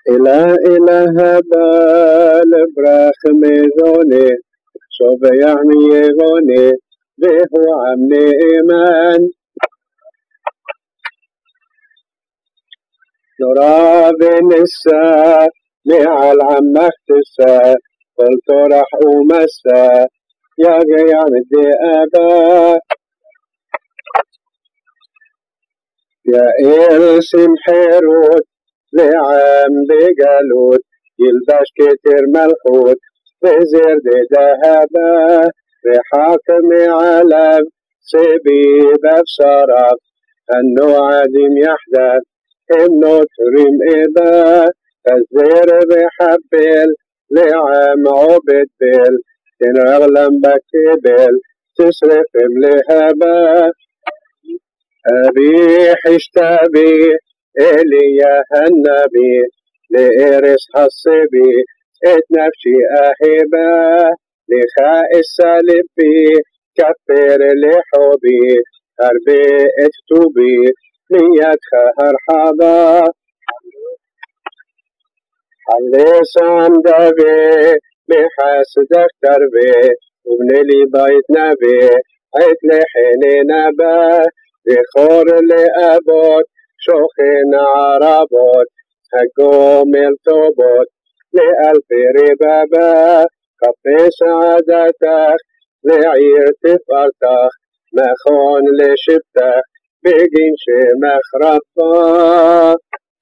إله بال برخ ميزوني شوبيع ميغوني بهو عمني إيمان نورا بنسا معال عمك تسا قلت رح أمسا يا قيام دي أبا يا إرسم حيروت لعام بقالوت يلبش كتير ملحوت بزر دي ذهبا بحاكم علم سبي بفشرف أنه عدم يحدث إنه تريم إبا الزير بحبل لعام عبد بل تنغلم بكبل تسرف ملهبا أبي حشتبي إليه النبي لإرس حصبي اتنفشي أهبا لخائس لبي كفر لحبي هربي اتتوبي ليتخهر حبا حليسان دبي محاسدك تربي وبنلي بيت نبي عيد لحيني نبا بخور لأبوت شوخين عربوت هقوم التوبوت لألف ربابا خفي سعادتك لعير تفرتك مخون لشبتك بقين شمخ ربا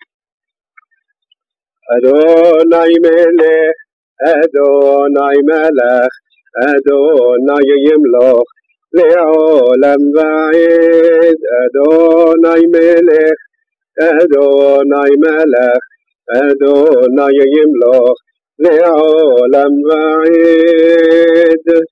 أدوناي ملك أدوناي ملك أدوناي يملك لعالم بعيد أدوناي ملك أدوناي ملك أدوناي يملك لعالم بعيد